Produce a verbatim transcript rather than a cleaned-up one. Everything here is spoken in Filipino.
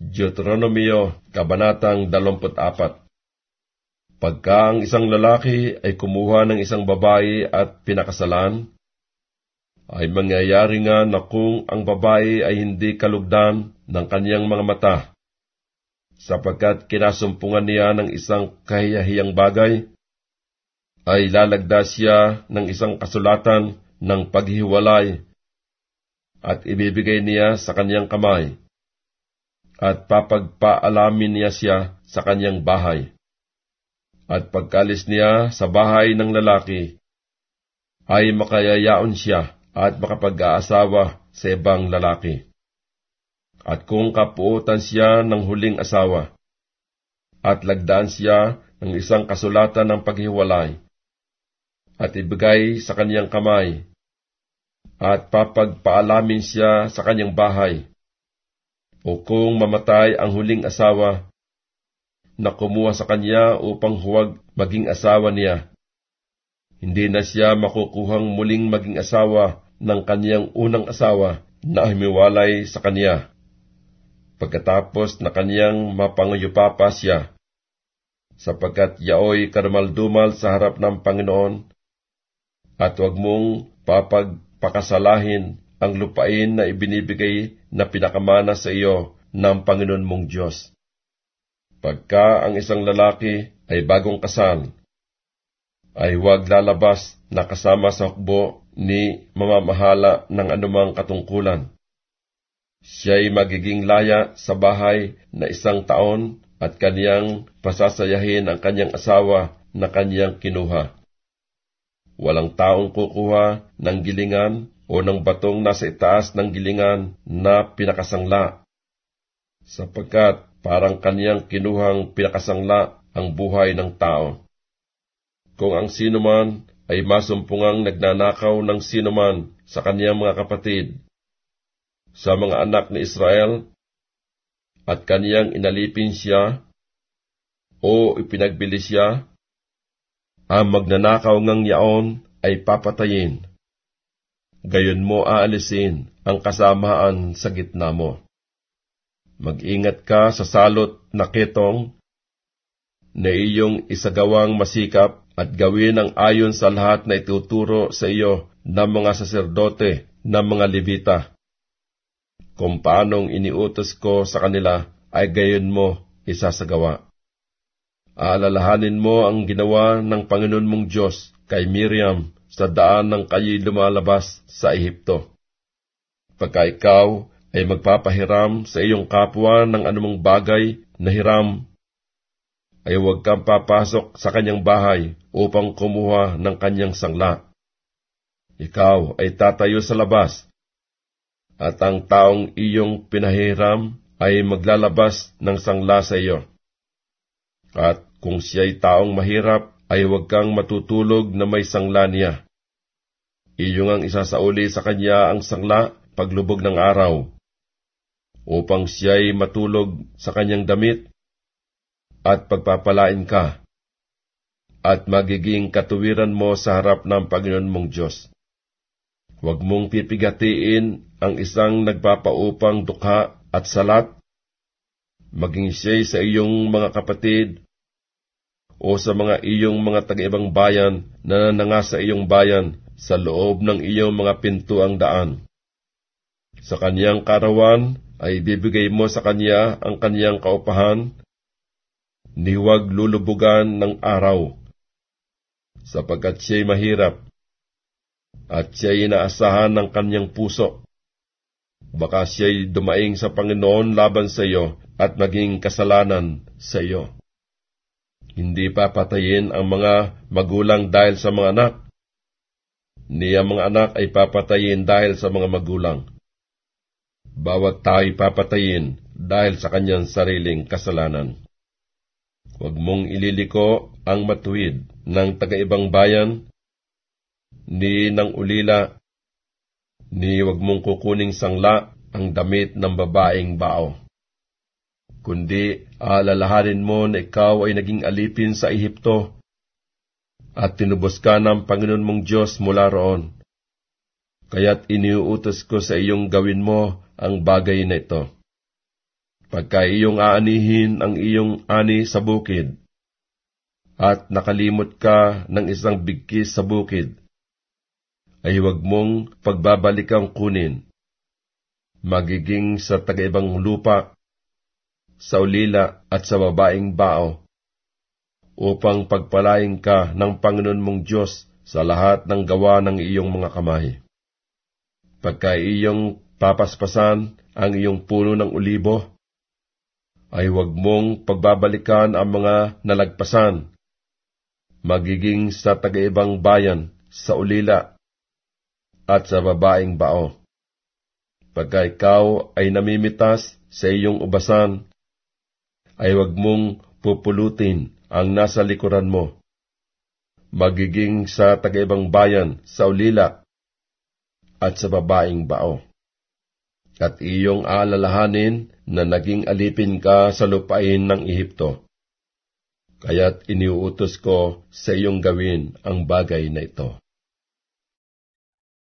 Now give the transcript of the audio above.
Deuteronomio, Kabanatang dalawampu't apat. Pagka ang isang lalaki ay kumuha ng isang babae at pinakasalan, ay mangyayari nga na kung ang babae ay hindi kalugdan ng kanyang mga mata, sapagkat kinasumpungan niya ng isang kahiyahiyang bagay, ay lalagda siya ng isang kasulatan ng paghihiwalay at ibibigay niya sa kanyang kamay, at papagpaalamin niya siya sa kanyang bahay. At pagkalis niya sa bahay ng lalaki, ay makayayaon siya at makapag-aasawa sa ibang lalaki. At kung kapuutan siya ng huling asawa, at lagdaan siya ng isang kasulatan ng paghiwalay, at ibigay sa kanyang kamay, at papagpaalamin siya sa kanyang bahay, o kung mamatay ang huling asawa na kumuha sa kanya upang huwag maging asawa niya, hindi na siya makukuhang muling maging asawa ng kanyang unang asawa na humiwalay sa kanya, pagkatapos na kanyang mapanguyupapa siya, sapagkat yaoy karumaldumal sa harap ng Panginoon, at huwag mong papagpakasalahin ang lupain na ibinibigay na pinakamana sa iyo ng Panginoon mong Diyos. Pagka ang isang lalaki ay bagong kasal, ay huwag lalabas na kasama sa hukbo ni mamamahala ng anumang katungkulan. Siya'y magiging laya sa bahay na isang taon at kaniyang pasasayahin ang kanyang asawa na kaniyang kinuha. Walang taong kukuha ng gilingan o ng batong nasa itaas ng gilingan na pinakasangla, sapagkat parang kaniyang kinuhang pinakasangla ang buhay ng tao. Kung ang sinuman ay masumpungang nagnanakaw ng sinuman sa kaniyang mga kapatid, sa mga anak ni Israel, at kaniyang inalipin siya, o ipinagbili siya, ang magnanakaw ngang yaon ay papatayin. Gayon mo aalisin ang kasamaan sa gitna mo. Mag-ingat ka sa salot na ketong na iyong isagawang masikap at gawin ang ayon sa lahat na ituturo sa iyo ng mga saserdote ng mga Levita. Kung paanong iniutos ko sa kanila ay gayon mo isasagawa. Aalalahanin mo ang ginawa ng Panginoon mong Diyos kay Miriam sa daan ng kayo'y lumalabas sa Ehipto. Pagka ikaw ay magpapahiram sa iyong kapwa ng anumang bagay na hiram, ay huwag kang papasok sa kanyang bahay upang kumuha ng kanyang sangla. Ikaw ay tatayo sa labas, at ang taong iyong pinahiram ay maglalabas ng sangla sa iyo. At kung siya'y taong mahirap, ay huwag kang matutulog na may sangla niya. Iyong ang isasauli sa kanya ang sangla paglubog ng araw, upang siya'y matulog sa kanyang damit, at pagpapalain ka, at magiging katuwiran mo sa harap ng Panginoon mong Diyos. Huwag mong pipigatiin ang isang nagpapaupang dukha at salat, maging siya'y sa iyong mga kapatid, o sa mga iyong mga taga-ibang bayan na nananga sa iyong bayan sa loob ng iyong mga pintuang daan. Sa kaniyang karawan ay bibigay mo sa kanya ang kaniyang kaupahan, ni huwag lulubugan ng araw, sapagkat siya'y mahirap, at siya'y inaasahan ng kaniyang puso. Baka siya'y dumaing sa Panginoon laban sa iyo at maging kasalanan sa iyo. Hindi papatayin ang mga magulang dahil sa mga anak, ni ang mga anak ay papatayin dahil sa mga magulang. Bawat tao'y papatayin dahil sa kanyang sariling kasalanan. Huwag mong ililiko ang matuwid ng taga-ibang bayan, ni ng ulila, ni huwag mong kukuning sangla ang damit ng babaeng bao. Kundi aalalahanin mo na ikaw ay naging alipin sa Ehipto, at tinubos ka ng Panginoon mong Diyos mula roon. Kaya't iniuutos ko sa iyong gawin mo ang bagay na ito. Pagka iyong aanihin ang iyong ani sa bukid, at nakalimot ka ng isang bigkis sa bukid, ay huwag mong pagbabalikang kunin. Magiging sa tagaibang lupa, sa ulila at sa babaeng bao, upang pagpalain ka ng Panginoon mong Diyos sa lahat ng gawa ng iyong mga kamay. Pagka iyong papaspasan ang iyong puno ng ulibo, ay huwag mong pagbabalikan ang mga nalagpasan. Magiging sa tagaibang bayan, sa ulila, at sa babaeng bao. Pagka ikaw ay namimitas sa iyong ubasan, ay huwag mong pupulutin ang nasa likuran mo. Magiging sa tagaibang bayan, sa ulila, at sa babaeng bao. At iyong alalahanin na naging alipin ka sa lupain ng Ehipto. Kaya't iniuutos ko sa iyong gawin ang bagay na ito.